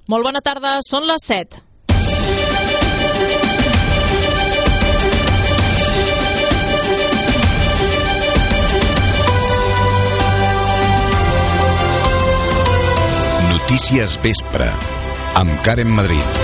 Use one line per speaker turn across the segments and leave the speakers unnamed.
Molt bona tarda, són les 7.
Notícies Vespre, amb Karen Madrid.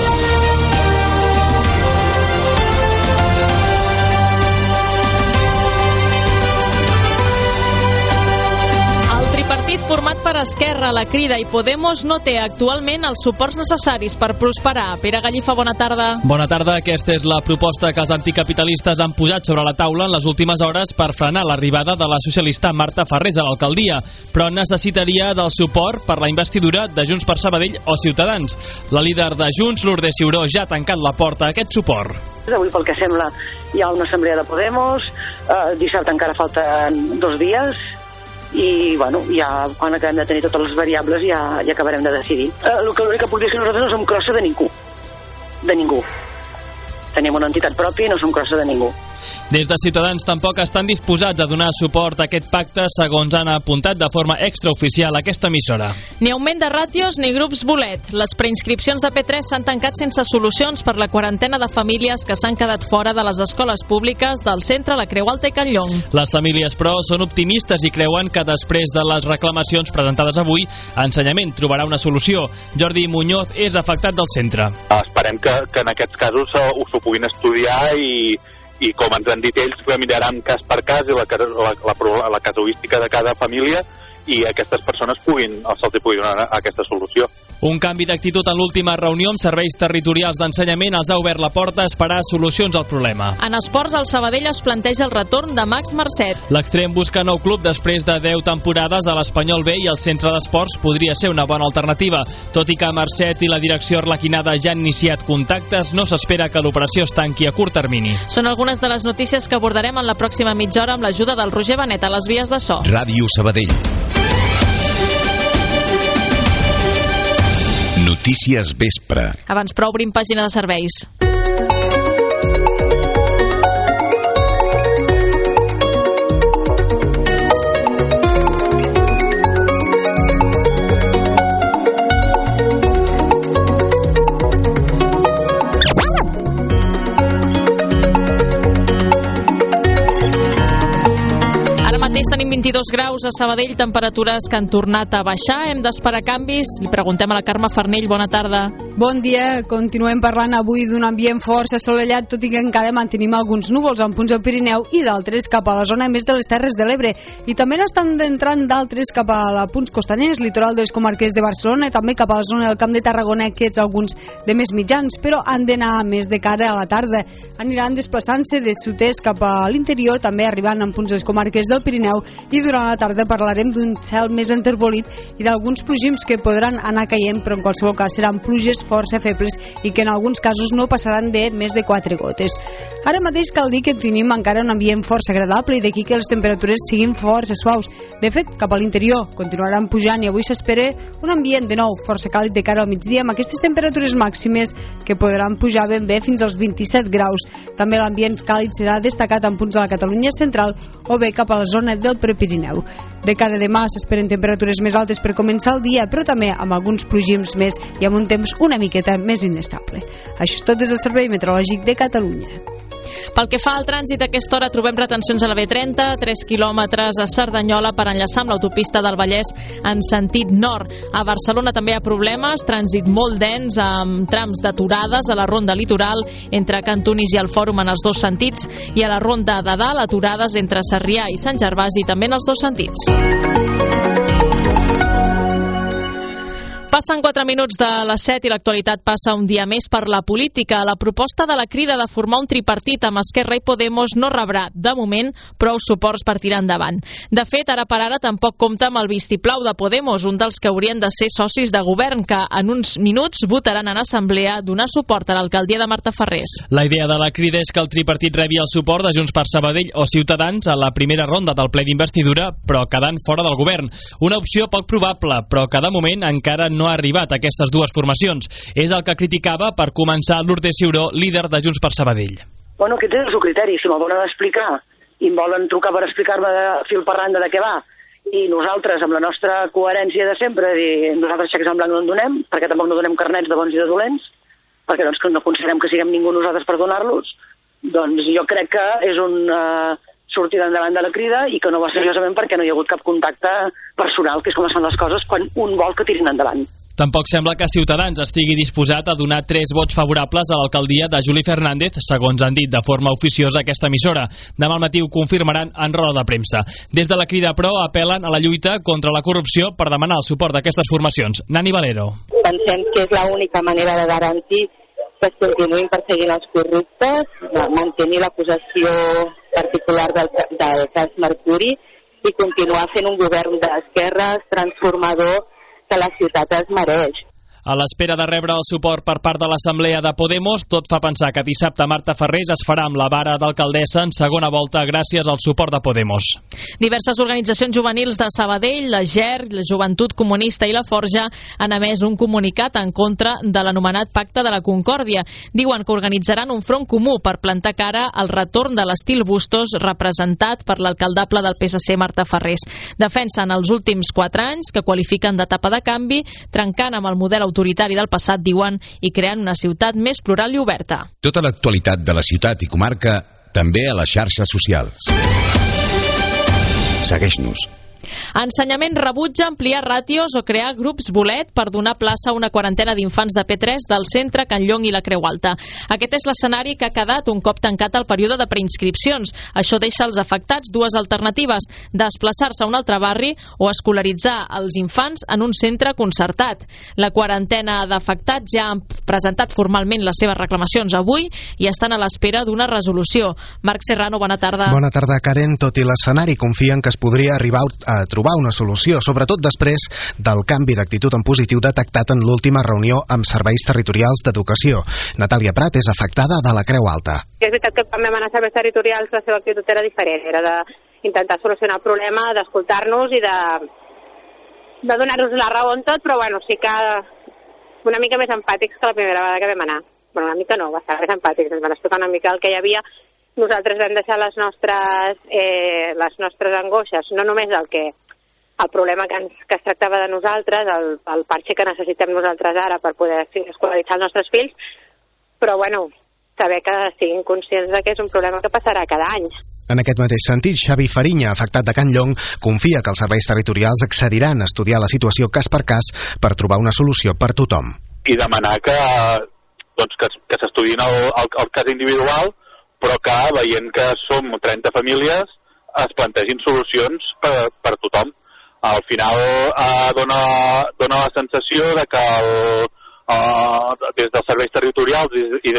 Partit format per Esquerra, la Crida i Podemos no té actualment els suports necessaris per prosperar. Pere Gallifa, bona tarda.
Bona tarda. Aquesta és la proposta que els anticapitalistes han posat sobre la taula en les últimes hores per frenar l'arribada de la socialista Marta Farrés a l'alcaldia, però necessitaria del suport per la investidura de Junts per Sabadell o Ciutadans. La líder de Junts, Lourdes Ciuró, ja ha tancat la porta a aquest suport.
Avui, pel que sembla, hi ha una assemblea de Podemos, dissabte encara falten 2 dies, i bueno, ja quan acabem de tenir totes les variables ja acabarem de decidir. L'únic que puc dir és que nosaltres no som crossa de ningú. Tenim una entitat pròpia i no som crossa de ningú.
Des de Ciutadans tampoc estan disposats a donar suport a aquest pacte, segons han apuntat de forma extraoficial a aquesta emissora.
Ni augment de ràtios ni grups bolet. Les preinscripcions de P3 s'han tancat sense solucions per la quarantena de famílies que s'han quedat fora de les escoles públiques del centre La Creu Alta i Can Llong.
Les famílies, però, són optimistes i creuen que després de les reclamacions presentades avui, Ensenyament trobarà una solució. Jordi Muñoz és afectat del centre.
Esperem que en aquests casos s'ho puguin estudiar i com ens han dit ells, miraran cas per cas i la casuística de cada família i aquestes persones se'ls pugui donar aquesta solució.
Un canvi d'actitud en l'última reunió amb serveis territorials d'ensenyament els ha obert la porta a esperar solucions al problema.
En esports, el Sabadell es planteja el retorn de Max Marcet.
L'extrem busca nou club després de 10 temporades a l'Espanyol B i el centre d'esports podria ser una bona alternativa. Tot i que Marcet i la direcció arlequinada ja han iniciat contactes, no s'espera que l'operació es tanqui a curt termini.
Són algunes de les notícies que abordarem en la pròxima mitja hora amb l'ajuda del Roger Benet a les vies de so.
Ràdio Sabadell. Notícies Vespre.
Abans, però, obrim pàgina de serveis. Tenim 22 graus a Sabadell, temperatures que han tornat a baixar. Hem d'esperar canvis. Li preguntem a la Carme Farnell. Bona tarda.
Bon dia. Continuem parlant avui d'un ambient força assolellat, tot i que encara mantenim alguns núvols en punts del Pirineu i d'altres cap a la zona més de les Terres de l'Ebre. I també n'estan entrant d'altres cap a la punts costaners, litoral de les comarques de Barcelona i també cap a la zona del Camp de Tarragona, aquests alguns de més mitjans, però han d'anar més de cara a la tarda. Aniran desplaçant-se de sud-est cap a l'interior, també arribant en punts de les comarques del Pirineu, i durant la tarda parlarem d'un cel més enterbolit i d'alguns plogims que podran anar caient, però en qualsevol cas seran pluges força febles i que en alguns casos no passaran de més de 4 gotes. Ara mateix cal dir que tenim encara un ambient força agradable i d'aquí que les temperatures siguin força suaus. De fet, cap a l'interior continuaran pujant i avui s'espera un ambient de nou força càlid de cara al migdia amb aquestes temperatures màximes que podran pujar ben bé fins als 27 graus. També l'ambient càlid serà destacat en punts de la Catalunya central o bé cap a la zona del Prepirineu. De cara a demà s'esperen temperatures més altes per començar el dia, però també amb alguns plogims més i amb un temps una miqueta més inestable. Això és tot des del Servei Meteorològic de Catalunya.
Pel que fa al trànsit, a aquesta hora trobem retencions a la B30, 3 quilòmetres a Cerdanyola per enllaçar amb l'autopista del Vallès en sentit nord. A Barcelona també hi ha problemes, trànsit molt dens amb trams d'aturades a la ronda litoral entre Cantunis i el Fòrum en els dos sentits i a la ronda de dalt aturades entre Sarrià i Sant Gervasi també en els dos sentits. Passen 4 minuts de les 7 i l'actualitat passa un dia més per la política. La proposta de la Crida de formar un tripartit amb Esquerra i Podemos no rebrà, de moment, prou suports per tirar endavant. De fet, ara per ara tampoc compta amb el vistiplau de Podemos, un dels que haurien de ser socis de govern, que en uns minuts votaran en assemblea donar suport a l'alcaldia de Marta Farrés.
La idea de la Crida és que el tripartit rebi el suport de Junts per Sabadell o Ciutadans a la primera ronda del ple d'investidura, però quedant fora del govern. Una opció poc probable, però que de moment encara no ha arribat a aquestes dues formacions. És el que criticava per començar Lourdes Ciuró, líder de Junts per Sabadell.
Bueno, aquest és el seu criteri. Si me'l volen explicar i em volen trucar per explicar-me de fil per randa de què va I nosaltres, amb la nostra coherència de sempre, dir nosaltres xecs en blanc no en donem, perquè tampoc no donem carnets de bons i de dolents, perquè doncs no considerem que siguem ningú nosaltres per donar-los, doncs jo crec que és una sortida endavant de la crida i que no va seriosament perquè no hi ha hagut cap contacte personal, que és com es fan les coses quan un vol que tirin endavant.
Tampoc sembla que Ciutadans estigui disposat a donar 3 vots favorables a l'alcaldia de Juli Fernández, segons han dit de forma oficiosa aquesta emissora. Demà al matí ho confirmaran en roda de premsa. Des de la crida, però, apel·len a la lluita contra la corrupció per demanar el suport d'aquestes formacions. Nani Valero.
Pensem que és l'única manera de garantir que es continuïn perseguint els corruptes, mantenir la possessió particular del cas Mercuri i continuar fent un govern d'esquerres transformador que la ciutat es mereix.
A l'espera de rebre el suport per part de l'Assemblea de Podemos, tot fa pensar que dissabte Marta Ferrés es farà amb la vara d'alcaldessa en segona volta gràcies al suport de Podemos.
Diverses organitzacions juvenils de Sabadell, la GER, la Joventut Comunista i la Forja han emès un comunicat en contra de l'anomenat Pacte de la Concòrdia. Diuen que organitzaran un front comú per plantar cara al retorn de l'estil Bustos representat per l'alcaldable del PSC Marta Ferrés. Defensen els últims 4 anys, que qualifiquen d'etapa de canvi, trencant amb el model autoritari del passat, diuen, i creant una ciutat més plural i oberta.
Tota l'actualitat de la ciutat i comarca també a les xarxes socials. Segueix-nos.
Ensenyament rebutja ampliar ràtios o crear grups bolet per donar plaça a una quarantena d'infants de P3 del centre Can Llong i la Creu Alta. Aquest és l'escenari que ha quedat un cop tancat el període de preinscripcions. Això deixa als afectats 2 alternatives: desplaçar-se a un altre barri o escolaritzar els infants en un centre concertat. La quarantena d'afectats ja han presentat formalment les seves reclamacions avui i estan a l'espera d'una resolució. Marc Serrano, bona tarda.
Bona tarda, Karen. Tot i l'escenari, confien que es podria arribar a trobar una solució, sobretot després del canvi d'actitud en positiu detectat en l'última reunió amb serveis territorials d'educació. Natàlia Prat és afectada de la Creu Alta.
És veritat que quan vam anar a serveis territorials la seva actitud era diferent, era d'intentar solucionar el problema, d'escoltar-nos i de donar-nos la raó en tot, però bueno, sí que una mica més empàtics que la primera vegada que vam anar. Bueno, una mica no, bastant més empàtics, ens van explicar una mica el que hi havia. Nosaltres vam deixar les nostres angoixes, no només el problema que es tractava de nosaltres, el parxe que necessitem nosaltres ara per poder escolaritzar els nostres fills, però bueno, saber que siguin conscients de que és un problema que passarà cada any.
En aquest mateix sentit, Xavi Fariña, afectat de Can Llong, confia que els serveis territorials accediran a estudiar la situació cas per cas per trobar una solució per tothom.
I demanar que s'estudiïn el cas individual, però que, veient que som 30 famílies, es plantegin solucions per tothom. Al final dona la sensació de que des dels serveis territorials i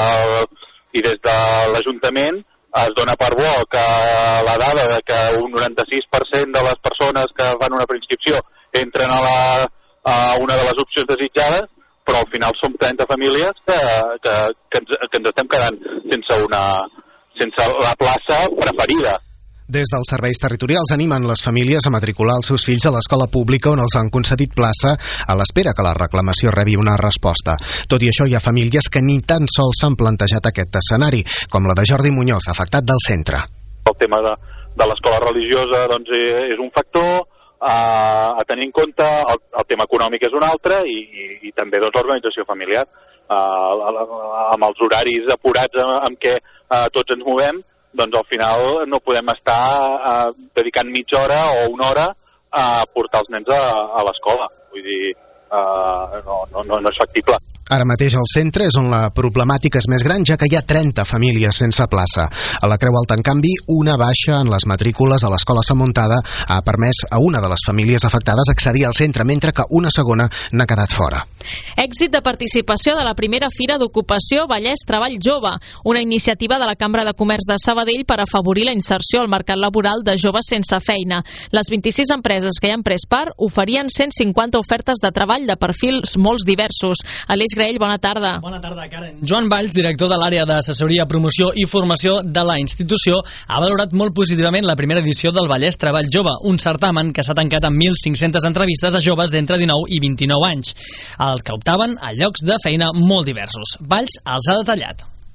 des de l'Ajuntament es dona per bo que la dada de que un 96% de les persones que fan una preinscripció entren a una de les opcions desitjades, però al final som 30 famílies que ens estem quedant sense la plaça preferida.
Des dels serveis territorials animen les famílies a matricular els seus fills a l'escola pública on els han concedit plaça a l'espera que la reclamació rebi una resposta. Tot i això, hi ha famílies que ni tan sols s'han plantejat aquest escenari, com la de Jordi Muñoz, afectat del centre.
El tema de l'escola religiosa doncs, és un factor a tenir en compte, el tema econòmic és un altre i també l'organització familiar. Amb els horaris apurats amb què tots ens movem, doncs al final no podem estar dedicant mitja hora o una hora a portar els nens a l'escola. Vull dir, no és factible.
Ara mateix al centre és on la problemàtica és més gran, ja que hi ha 30 famílies sense plaça. A la Creu Alta, en canvi, una baixa en les matrícules a l'escola Sant Muntada ha permès a una de les famílies afectades accedir al centre, mentre que una segona n'ha quedat fora.
Èxit de participació de la primera Fira d'Ocupació Vallès Treball Jove, una iniciativa de la Cambra de Comerç de Sabadell per afavorir la inserció al mercat laboral de joves sense feina. Les 26 empreses que hi han pres part oferien 150 ofertes de treball de perfils molt diversos. Aleix Graell, bona tarda.
Bona tarda, Karen. Joan Valls, director de l'àrea d'assessoria, promoció i formació de la institució, ha valorat molt positivament la primera edició del Vallès Treball Jove, un certamen que s'ha tancat amb 1.500 entrevistes a joves d'entre 19 i 29 anys, els que optaven a llocs de feina molt diversos. Valls els ha detallat.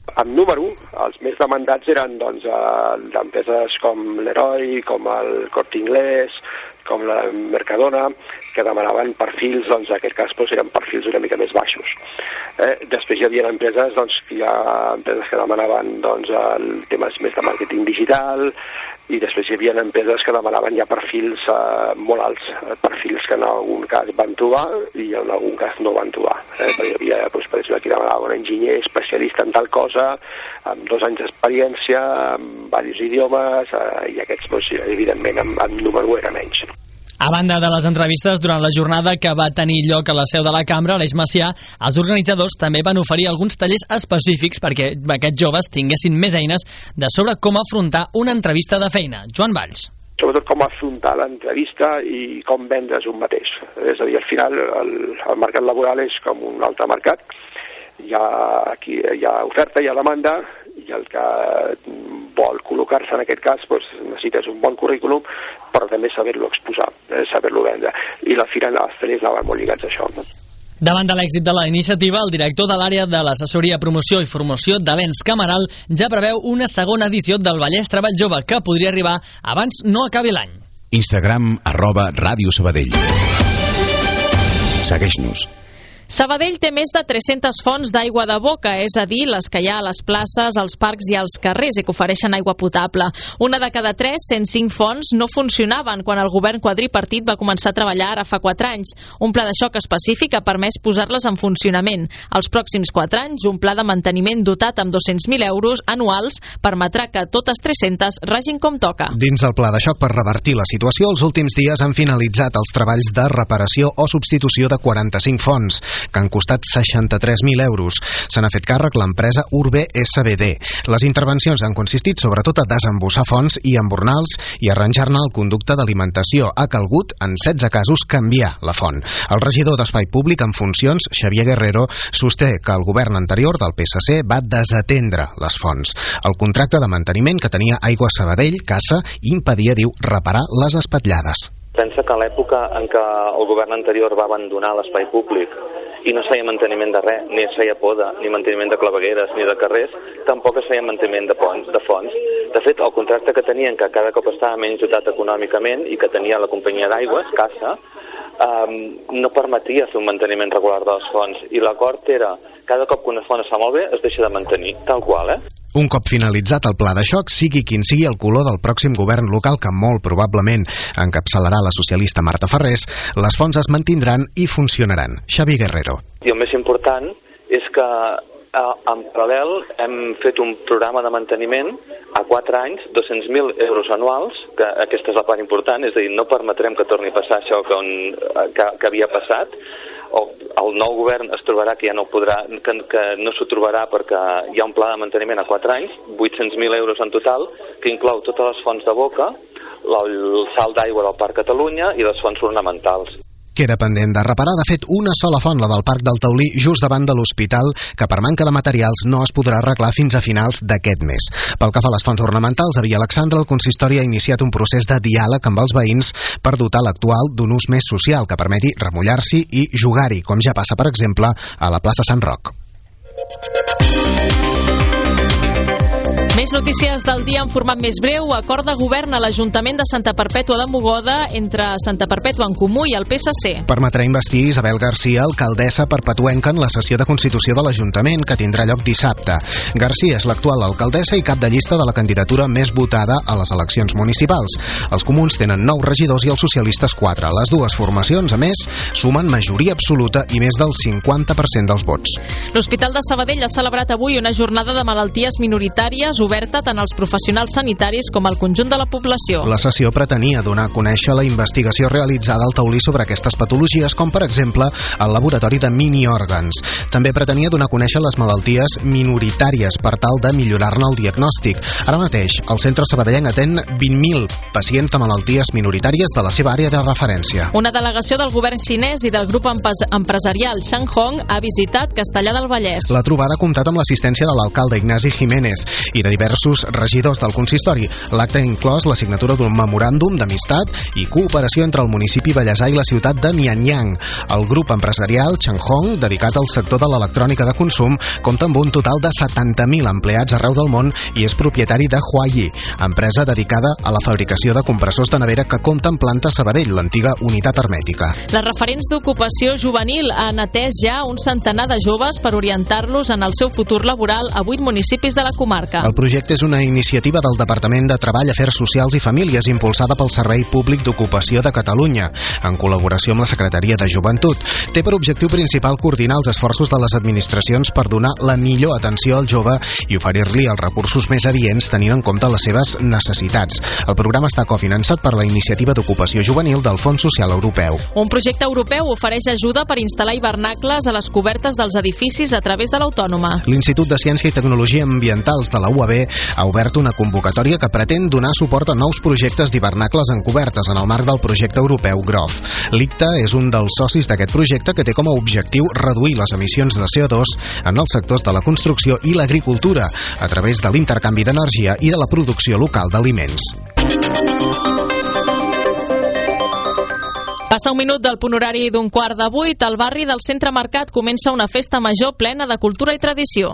En número, els més demandats eren d'empreses com l'Heroi, com el Corte Inglés, com la Mercadona, que demanaven perfils, en aquest cas eren perfils una mica més baixos. Després hi havia empreses que demanaven temes més de màrqueting digital, i després hi havia empreses que demanaven ja perfils molt alts, perfils que en algun cas van trobar i en algun cas no van trobar. Hi havia, per exemple, qui demanava un enginyer especialista en tal cosa, amb 2 anys d'experiència, amb diversos idiomes, i aquests, evidentment, en número era menys.
A banda de les entrevistes, durant la jornada que va tenir lloc a la seu de la Cambra, a l'Eix Macià, els organitzadors també van oferir alguns tallers específics perquè aquests joves tinguessin més eines de sobre com afrontar una entrevista de feina. Joan Valls.
Sobretot com afrontar l'entrevista i com vendre's un mateix. És a dir, al final el mercat laboral és com un altre mercat. Hi ha oferta, hi ha demanda, i el que vol col·locar-se en aquest cas necessites un bon currículum, però també saber-lo exposar, saber-lo vendre. I els tallers anaven molt lligats a això.
Davant de l'èxit de la iniciativa, el director de l'àrea de l'assessoria, promoció i formació de l'ENS Cameral ja preveu una segona edició del Vallès Treball Jove que podria arribar abans no acabi l'any.
Instagram @Ràdio Sabadell. Segueix-nos.
Sabadell té més de 300 fonts d'aigua de boca, és a dir, les que hi ha a les places, als parcs i als carrers i que ofereixen aigua potable. Una de cada 3, 105 fonts, no funcionaven quan el govern quadripartit va començar a treballar ara fa 4 anys. Un pla de xoc específic ha permès posar-les en funcionament. Els pròxims 4 anys, un pla de manteniment dotat amb 200.000 euros anuals permetrà que totes 300 regin com toca.
Dins el pla de xoc per revertir la situació, els últims dies han finalitzat els treballs de reparació o substitució de 45 fonts, que han costat 63.000 euros. Se n'ha fet càrrec l'empresa Urbe SBD. Les intervencions han consistit sobretot a desembussar fonts i embornals i arranjar-ne el conducte d'alimentació. Ha calgut, en 16 casos, canviar la font. El regidor d'Espai Públic en funcions, Xavier Guerrero, sosté que el govern anterior del PSC va desatendre les fonts. El contracte de manteniment que tenia Aigua Sabadell, Cassa, impedia, diu, reparar les espatllades.
Pensa que a l'època en què el govern anterior va abandonar l'espai públic i no es feia manteniment de res, ni es feia poda, ni manteniment de clavegueres, ni de carrers, tampoc es feia manteniment de fonts. De fet, el contracte que tenien, que cada cop estava menys dotat econòmicament i que tenia la companyia d'aigües, Cassa, no permetia fer un manteniment regular de les fonts. I l'acord era, cada cop que una font es fa molt bé, es deixa de mantenir, tal qual,
Un cop finalitzat el pla de xoc, sigui quin sigui el color del pròxim govern local, que molt probablement encapçalarà la socialista Marta Ferrés, les fonts es mantindran i funcionaran. Xavi Guerrero.
I el més important és que en paral·lel hem fet un programa de manteniment a 4 anys, 200.000 euros anuals, que aquesta és la part important, és a dir, no permetrem que torni a passar això que havia passat. El nou govern es trobarà que ja no podrà, que no s'ho trobarà perquè hi ha un pla de manteniment a 4 anys, 800.000 euros en total, que inclou totes les fonts de boca, el salt d'aigua del Parc Catalunya i les fonts ornamentals.
Queda pendent de reparar, de fet, una sola font, la del Parc del Taulí, just davant de l'hospital, que per manca de materials no es podrà arreglar fins a finals d'aquest mes. Pel que fa a les fonts ornamentals, a Via Alexandra, el consistori ha iniciat un procés de diàleg amb els veïns per dotar l'actual d'un ús més social que permeti remullar-s'hi i jugar-hi, com ja passa, per exemple, a la plaça Sant Roc.
Més notícies del dia en format més breu. Acord de govern a l'Ajuntament de Santa Perpètua de Mogoda entre Santa Perpètua en Comú i el PSC.
Permetrà investir Isabel Garcia, alcaldessa perpetuenca, en la sessió de constitució de l'Ajuntament, que tindrà lloc dissabte. Garcia és l'actual alcaldessa i cap de llista de la candidatura més votada a les eleccions municipals. Els comuns tenen 9 regidors i els socialistes 4. Les dues formacions, a més, sumen majoria absoluta i més del 50% dels vots.
L'Hospital de Sabadell ha celebrat avui una jornada de malalties minoritàries oberta tant als professionals sanitaris com al conjunt de la població.
La sessió pretenia donar a conèixer la investigació realitzada al Taulí sobre aquestes patologies, com per exemple el laboratori de miniòrgans. També pretenia donar a conèixer les malalties minoritàries per tal de millorar-ne el diagnòstic. Ara mateix, el centre sabadellenc atén 20.000 pacients de malalties minoritàries de la seva àrea de referència.
Una delegació del govern xinès i del grup empresarial Shanghong ha visitat Castellar del Vallès.
La trobada ha comptat amb l'assistència de l'alcalde Ignasi Jiménez i de diversos diversos regidors del consistori. L'acte ha inclòs la signatura d'un memoràndum d'amistat i cooperació entre el municipi Vallèsà i la ciutat de Mianyang. El grup empresarial Changhong, dedicat al sector de l'electrònica de consum, compta amb un total de 70.000 empleats arreu del món i és propietari de Huayi, empresa dedicada a la fabricació de compressors de nevera que compta amb planta Sabadell, l'antiga unitat hermètica.
Les referents d'ocupació juvenil han atès ja un centenar de joves per orientar-los en el seu futur laboral a 8 municipis de la comarca.
El projecte és una iniciativa del Departament de Treball, Afers Socials i Famílies impulsada pel Servei Públic d'Ocupació de Catalunya, en col·laboració amb la Secretaria de Joventut. Té per objectiu principal coordinar els esforços de les administracions per donar la millor atenció al jove i oferir-li els recursos més adients tenint en compte les seves necessitats. El programa està cofinançat per la Iniciativa d'Ocupació Juvenil del Fons Social Europeu.
Un projecte europeu ofereix ajuda per instal·lar hivernacles a les cobertes dels edificis a través de l'Autònoma.
L'Institut de Ciència i Tecnologia Ambientals de la UAB ha obert una convocatòria que pretén donar suport a nous projectes d'hivernacles en cobertes en el marc del projecte europeu GROF. L'ICTA és un dels socis d'aquest projecte que té com a objectiu reduir les emissions de CO2 en els sectors de la construcció i l'agricultura a través de l'intercanvi d'energia i de la producció local d'aliments.
Passa un minut del punt horari d'un 7:15. Al barri del Centre Mercat comença una festa major plena de cultura i tradició.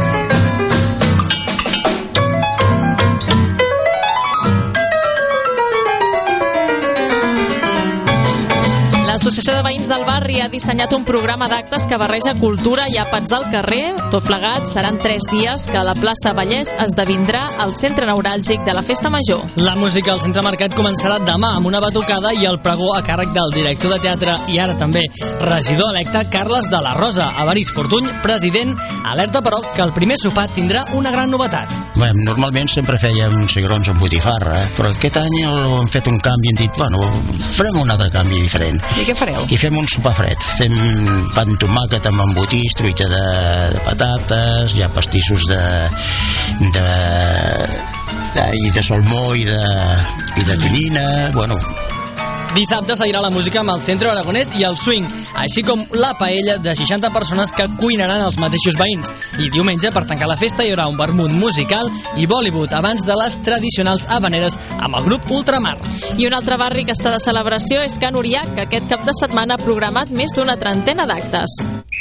L'Associació de Veïns del Barri ha dissenyat un programa d'actes que barreja cultura i àpats al carrer. Tot plegat seran 3 dies que la plaça Vallès esdevindrà el centre neuràlgic de la festa major.
La música al Centre Mercat començarà demà amb una batucada i el pregó a càrrec del director de teatre i ara també regidor electe Carles de la Rosa. Evarist Fortuny, president, alerta però que el primer sopar tindrà una gran novetat.
Bé, normalment sempre fèiem cigrons amb botifarra, però aquest any hem fet un canvi, hem dit, farem un altre canvi diferent.
I què fareu?
I fem un sopar fred. Fem pa amb tomàquet amb embotits, truita de patates, hi ha pastissos de salmó i de tonyina,
Dissabte seguirà la música amb el Centre Aragonès i el swing, així com la paella de 60 persones que cuinaran els mateixos veïns. I diumenge, per tancar la festa, hi haurà un vermut musical i Bollywood abans de les tradicionals habaneres amb el grup Ultramar.
I un altre barri que està de celebració és Can Uriac, que aquest cap de setmana ha programat més d'una trentena d'actes.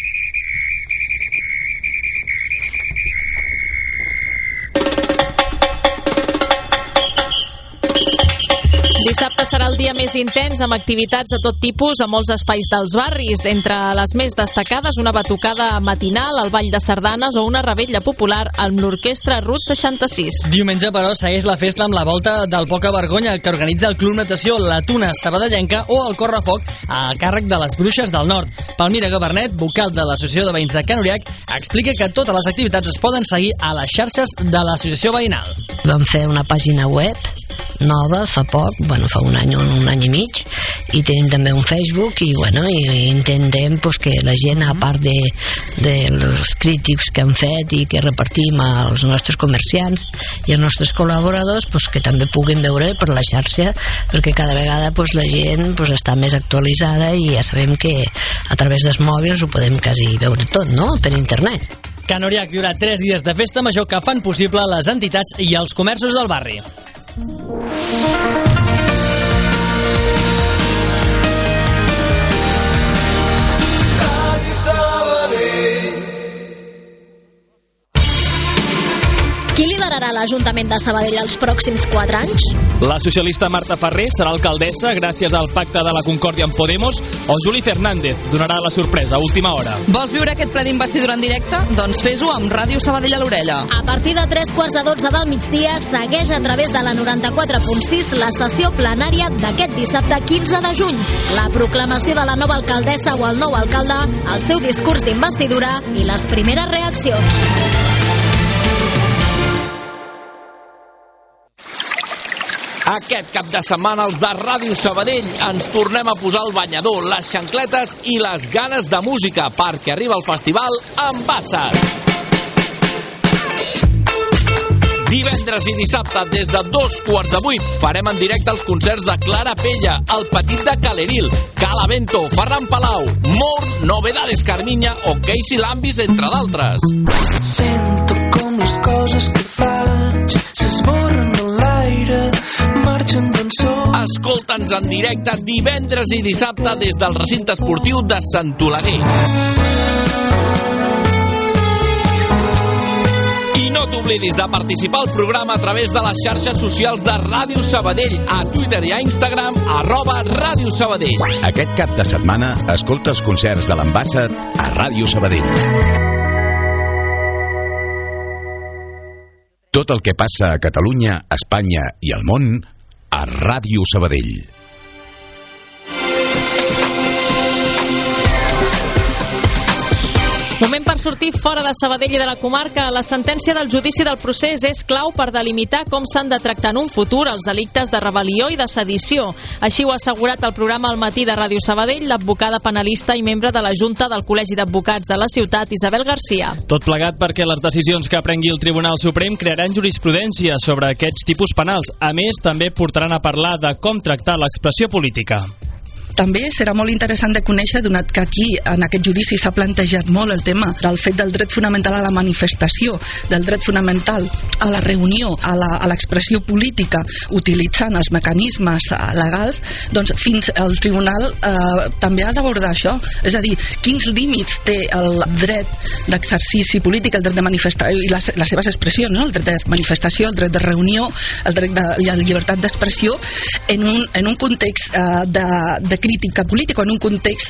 Dissabte serà el dia més intens amb activitats de tot tipus a molts espais dels barris. Entre les més destacades, una batucada matinal, el ball de sardanes o una revetlla popular amb l'orquestra RUT 66.
Diumenge, però, segueix la festa amb la volta del Poca Vergonya que organitza el Club Natació La Tuna Sabadellenca o el Correfoc a càrrec de les Bruixes del Nord. Palmira Gabernet, vocal de l'Associació de Veïns de Can Uriac, explica que totes les activitats es poden seguir a les xarxes de l'associació veïnal.
Vam fer una pàgina web nova fa poc, fa un any i mig, i tenim també un Facebook i intentem que la gent, a part dels crítics que han fet i que repartim als nostres comerciants i als nostres col·laboradors, que també puguin veure per la xarxa, perquè cada vegada la gent està més actualitzada i ja sabem que a través dels mòbils ho podem quasi veure tot, no?, per internet.
Can Uriac viurà 3 dies de festa major que fan possible les entitats i els comerços del barri.
Qui liderarà l'Ajuntament de Sabadell els pròxims 4 anys?
La socialista Marta Ferrer serà alcaldessa gràcies al pacte de la Concòrdia amb Podemos o Juli Fernández donarà la sorpresa a última hora.
Vols viure aquest ple d'investidura en directe? Doncs fes-ho amb Ràdio Sabadell a l'orella.
A partir de 3:15 del migdia segueix a través de la 94.6 la sessió plenària d'aquest dissabte 15 de juny. La proclamació de la nova alcaldessa o el nou alcalde, el seu discurs d'investidura i les primeres reaccions.
Aquest cap de setmana els de Ràdio Sabadell ens tornem a posar el banyador, les xancletes i les ganes de música perquè arriba el festival amb Basses. Divendres i dissabte des de 7:45 farem en directe els concerts de Clara Pella, El Petit de Caleril, Calavento, Ferran Palau, Morn, Novedades Carmiña o Casey Lambis, entre d'altres.
Sento com les coses que faig raig s'esborren a l'aire, marxen d'ençó.
Escolta'ns en directe divendres i dissabte des del recinte esportiu de Sant Oleguer. I no t'oblidis de participar al programa a través de les xarxes socials de Ràdio Sabadell, a Twitter i a Instagram, @Ràdio Sabadell.
Aquest cap de setmana escolta els concerts de l'Ambassat a Ràdio Sabadell. Tot el que passa a Catalunya, Espanya i al món a Ràdio Sabadell.
Moment per sortir fora de Sabadell i de la comarca. La sentència del judici del procés és clau per delimitar com s'han de tractar en un futur els delictes de rebel·lió i de sedició. Així ho ha assegurat al programa Al matí de Ràdio Sabadell l'advocada penalista i membre de la Junta del Col·legi d'Advocats de la ciutat, Isabel Garcia.
Tot plegat perquè les decisions que prengui el Tribunal Suprem crearan jurisprudència sobre aquests tipus penals. A més, també portaran a parlar de com tractar l'expressió política.
També serà molt interessant de conèixer, donat que aquí en aquest judici s'ha plantejat molt el tema del fet del dret fonamental a la manifestació, del dret fonamental a la reunió, a l'expressió política, utilitzant els mecanismes legals, doncs fins al tribunal també ha d'abordar això, és a dir, quins límits té el dret d'exercici polític, el dret de manifestació i les seves expressions, no? El dret de manifestació, el dret de reunió, el dret de la llibertat d'expressió en un context de crítica política, en un context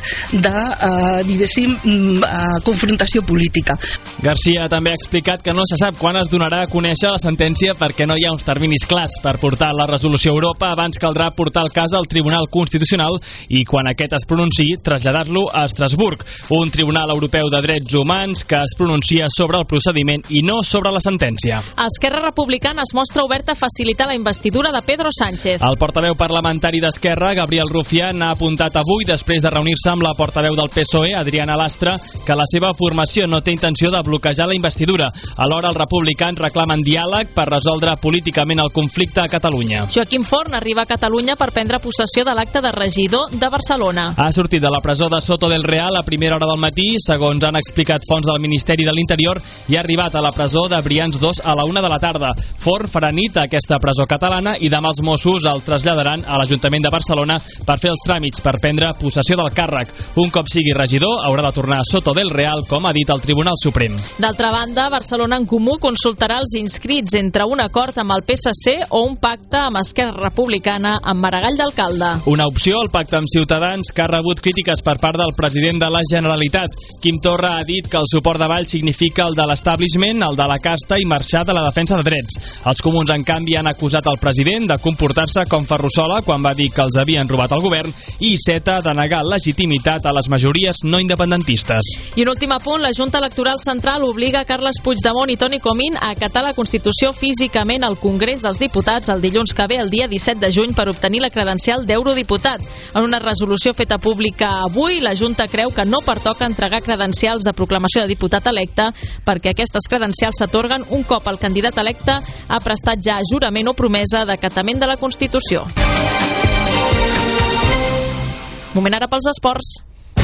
de, diguéssim, confrontació política.
Garcia també ha explicat que no se sap quan es donarà a conèixer la sentència perquè no hi ha uns terminis clars per portar la resolució a Europa. Abans caldrà portar el cas al Tribunal Constitucional i quan aquest es pronunciï, traslladar-lo a Estrasburg, un tribunal europeu de drets humans que es pronuncia sobre el procediment i no sobre la sentència.
Esquerra Republicana es mostra oberta a facilitar la investidura de Pedro Sánchez.
El portaveu parlamentari d'Esquerra, Gabriel Rufián, ha apuntat avui, després de reunir-se amb la portaveu del PSOE, Adriana Lastra, que la seva formació no té intenció de bloquejar la investidura. Alhora, els republicans reclamen diàleg per resoldre políticament el conflicte a Catalunya.
Joaquim Forn arriba a Catalunya per prendre possessió de l'acte de regidor de Barcelona.
Ha sortit de la presó de Soto del Real a primera hora del matí, segons han explicat fonts del Ministeri de l'Interior, i ha arribat a la presó de Brians 2 a la 1 de la tarda. Forn farà nit a aquesta presó catalana i demà els Mossos el traslladaran a l'Ajuntament de Barcelona per fer els tràmits per prendre possessió del càrrec. Un cop sigui regidor, haurà de tornar a Soto del Real, com ha dit el Tribunal Suprem.
D'altra banda, Barcelona en Comú consultarà els inscrits entre un acord amb el PSC o un pacte amb Esquerra Republicana amb Maragall d'alcalde.
Una opció, el pacte amb Ciutadans, que ha rebut crítiques per part del president de la Generalitat. Quim Torra ha dit que el suport de Valls significa el de l'establishment, el de la casta i marxar de la defensa de drets. Els comuns, en canvi, han acusat el president de comportar-se com Ferrusola quan va dir que els havien robat el govern i Iceta de negar legitimitat a les majories no independentistes.
I un últim apunt, la Junta Electoral Central obliga Carles Puigdemont i Toni Comín a acatar la Constitució físicament al Congrés dels Diputats el dilluns que ve, el dia 17 de juny, per obtenir la credencial d'eurodiputat. En una resolució feta pública avui, la Junta creu que no pertoca entregar credencials de proclamació de diputat electe perquè aquestes credencials s'atorguen un cop el candidat electe ha prestat ja jurament o promesa d'acatament de la Constitució. Moment ara pels esports.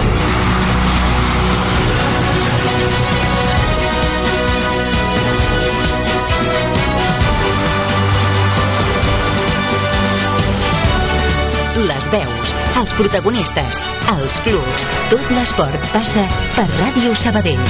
Les veus, els protagonistes, els clubs, tot l'esport passa per Ràdio Sabadell.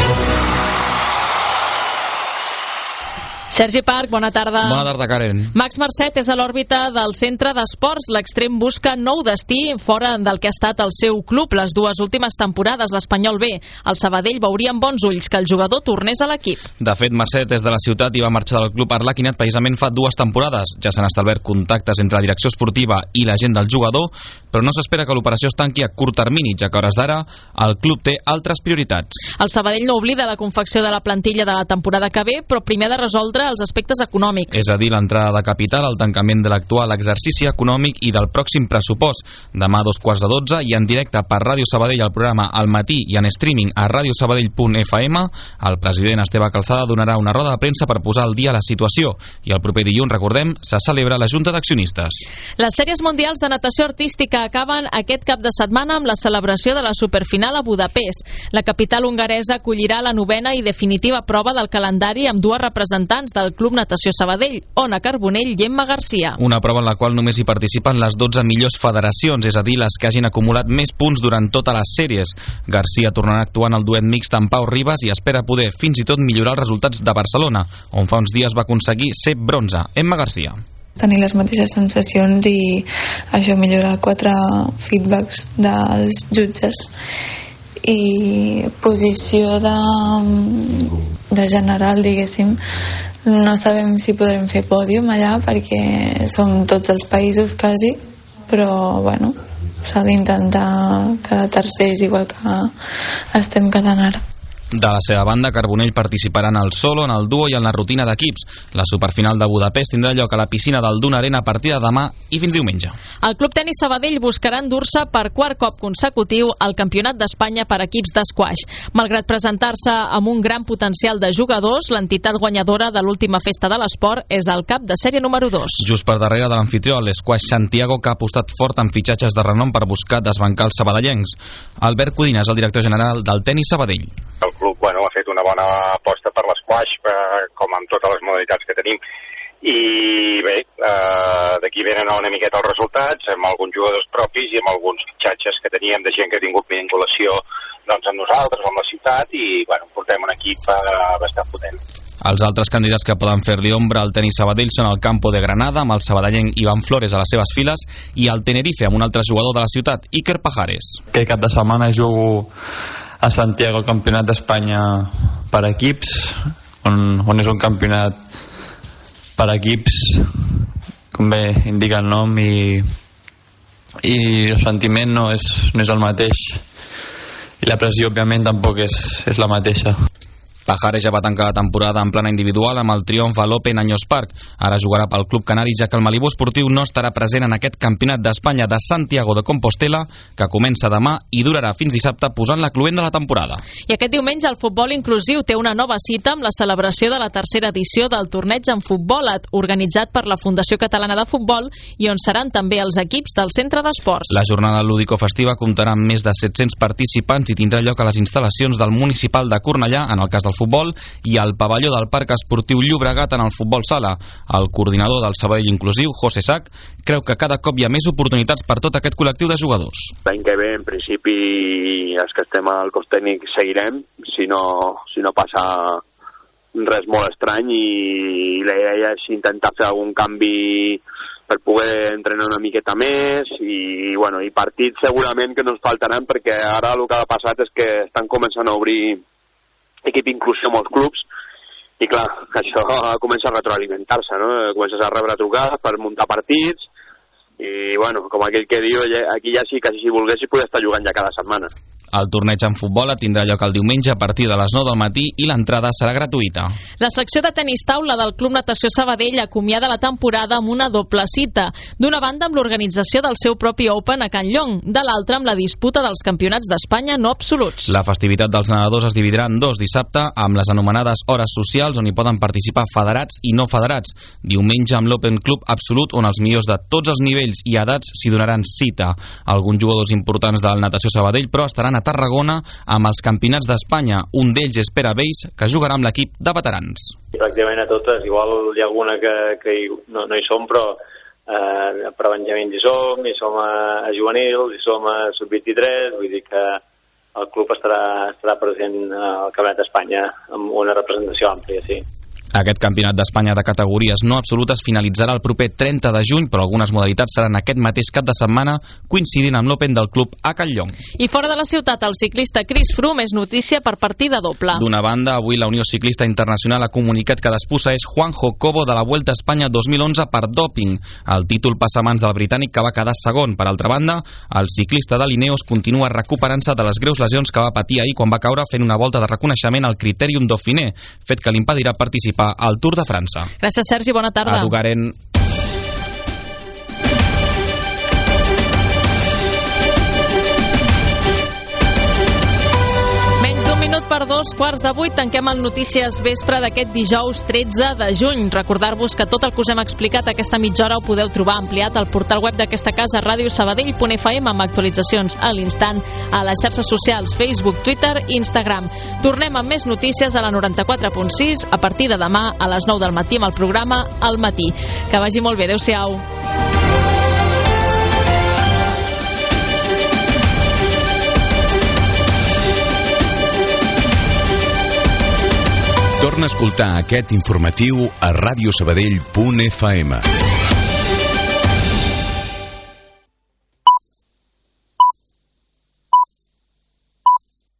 Sergi Parc, bona tarda.
Bona tarda, Karen.
Max Marcet és a l'òrbita del centre d'esports. L'extrem busca nou destí fora del que ha estat el seu club les dues últimes temporades, l'Espanyol B. El Sabadell veuria amb bons ulls que el jugador tornés a l'equip.
De fet, Marcet és de la ciutat i va marxar del club Arlequinat precisament fa 2 temporades. Ja s'han establert contactes entre la direcció esportiva i la gent del jugador, però no s'espera que l'operació es tanqui a curt termini, ja que a hores d'ara el club té altres prioritats.
El Sabadell no oblida la confecció de la plantilla de la temporada que ve, però primer ha de resoldre els aspectes econòmics.
És a dir, l'entrada de capital, el tancament de l'actual exercici econòmic i del pròxim pressupost. Demà a 12:15 i en directe per Ràdio Sabadell al programa Al matí i en streaming a radiosabadell.fm, el president Esteve Calzada donarà una roda de premsa per posar al dia la situació i el proper dilluns, recordem, se celebra la Junta d'Accionistes.
Les sèries mundials de natació artística acaben aquest cap de setmana amb la celebració de la superfinal a Budapest. La capital hongaresa acollirà la 9ª i definitiva prova del calendari amb dues representants del Club Natació Sabadell, Ona Carbonell i Emma Garcia.
Una prova en la qual només hi participen les 12 millors federacions, és a dir, les que hagin acumulat més punts durant totes les sèries. Garcia tornarà a actuar en el duet mixt amb Pau Ribas i espera poder fins i tot millorar els resultats de Barcelona, on fa uns dies va aconseguir ser bronze. Emma Garcia.
Tenir les mateixes sensacions i això millorar 4 feedbacks dels jutges. I posició de general, diguéssim, no sabem si podrem fer pòdium allà perquè som tots els països quasi, però bueno, s'ha d'intentar quedar tercers igual que estem quedant ara.
De la seva banda, Carbonell participarà en el solo, en el duo i en la rutina d'equips. La superfinal de Budapest tindrà lloc a la piscina del Duna Arena a partir de demà i fins diumenge.
El Club Tenis Sabadell buscarà endur-se per quart cop consecutiu al Campionat d'Espanya per equips d'esquaix. Malgrat presentar-se amb un gran potencial de jugadors, l'entitat guanyadora de l'última festa de l'esport és el cap de sèrie número 2.
Just per darrere de l'anfitrió, l'esquaix Santiago, que ha apostat fort en fitxatges de renom per buscar desbancar els sabadellencs. Albert Codina és el director general del Tenis Sabadell.
El club ha fet una bona aposta per l'esquaix, com amb totes les modalitats que tenim. I bé, d'aquí venen una miqueta els resultats, amb alguns jugadors propis i amb alguns fitxatges que teníem de gent que ha tingut vinculació amb nosaltres, amb la ciutat, i portem un equip bastant potent.
Els altres candidats que poden fer-li ombra al Tenis Sabadell són el Campo de Granada, amb el sabadellenc Iván Flores a les seves files, i el Tenerife, amb un altre jugador de la ciutat, Iker Pajares.
Aquest cap de setmana jugo a Santiago el Campionat d'Espanya per equips, on és un campionat per equips, com bé indica el nom, i el sentiment no és el mateix, i la pressió òbviament tampoc és la mateixa.
Pajares ja va tancar la temporada en plana individual amb el triomf a l'Open Anyos Park. Ara jugarà pel Club Canari, ja que el Malibú Esportiu no estarà present en aquest Campionat d'Espanya de Santiago de Compostela, que comença demà i durarà fins dissabte, posant la cloent de la temporada.
I aquest diumenge el futbol inclusiu té una nova cita amb la celebració de la tercera edició del torneig en futbolat, organitzat per la Fundació Catalana de Futbol i on seran també els equips del Centre d'Esports.
La jornada lúdico-festiva comptarà amb més de 700 participants i tindrà lloc a les instal·lacions del Municipal de Cornellà, en el cas del futbol, i al pavelló del Parc Esportiu Llobregat en el futbol sala. El coordinador del Sabadell Inclusiu, José Sac, creu que cada cop hi ha més oportunitats per tot aquest col·lectiu de jugadors.
L'any que ve, en principi, els que estem al cos tècnic seguirem, si no passa res molt estrany, i la idea és intentar fer algun canvi per poder entrenar una miqueta més, i partits segurament que no ens faltaran, perquè ara el que ha passat és que estan començant a obrir equip inclusió a molts clubs, i clar, això comença a retroalimentar-se, no? Comences a rebre trucades per muntar partits, i com aquell que diu, aquí ja sí que si volguessis poder estar jugant ja cada setmana.
El torneig en futbol tindrà lloc el diumenge a partir de les 9 del matí i l'entrada serà gratuïta.
La secció de tenis taula del Club Natació Sabadell acomiada la temporada amb una doble cita. D'una banda amb l'organització del seu propi Open a Can Llong, de l'altra amb la disputa dels campionats d'Espanya no absoluts.
La festivitat dels nedadors es dividirà en dos dissabte, amb les anomenades hores socials, on hi poden participar federats i no federats. Diumenge amb l'Open Club Absolut, on els millors de tots els nivells i edats s'hi donaran cita. Alguns jugadors importants del Natació Sabadell, però, estaran a Tarragona amb els campionats d'Espanya. Un d'ells és Pere Beis, que jugarà amb l'equip de veterans.
Pràcticament a totes, igual hi ha alguna que no hi som, però per Benjamins hi som a juvenils, hi som a sub-23, vull dir que el club estarà present al Campionat d'Espanya amb una representació àmplia, sí.
Aquest campionat d'Espanya de categories no absolutes finalitzarà el proper 30 de juny, però algunes modalitats seran aquest mateix cap de setmana, coincidint amb l'Open del club a Can Llong.
I fora de la ciutat, el ciclista Chris Froome és notícia per partida doble.
D'una banda, avui la Unió Ciclista Internacional ha comunicat que d'expusa és Juanjo Cobo de la Vuelta a Espanya 2011 per dòping. El títol passa a mans del britànic, que va quedar segon. Per altra banda, el ciclista de l'Ineos continua recuperant-se de les greus lesions que va patir ahir quan va caure fent una volta de reconeixement al Critérium Dauphiné, fet que l'impedirà participar al Tour de França.
Gràcies, Sergi, bona tarda.
Adugaren.
Menys d'un minut minut per 2:15, tanquem el Notícies Vespre d'aquest dijous 13 de juny. Recordar-vos que tot el que us hem explicat aquesta mitja hora ho podeu trobar ampliat al portal web d'aquesta casa, radiosabadell.fm, amb actualitzacions a l'instant a les xarxes socials, Facebook, Twitter i Instagram. Tornem amb més notícies a la 94.6 a partir de demà a les 9 del matí amb el programa Al Matí. Que vagi molt bé, adeu-siau.
Torna a escoltar aquest informatiu a radiosabadell.fm.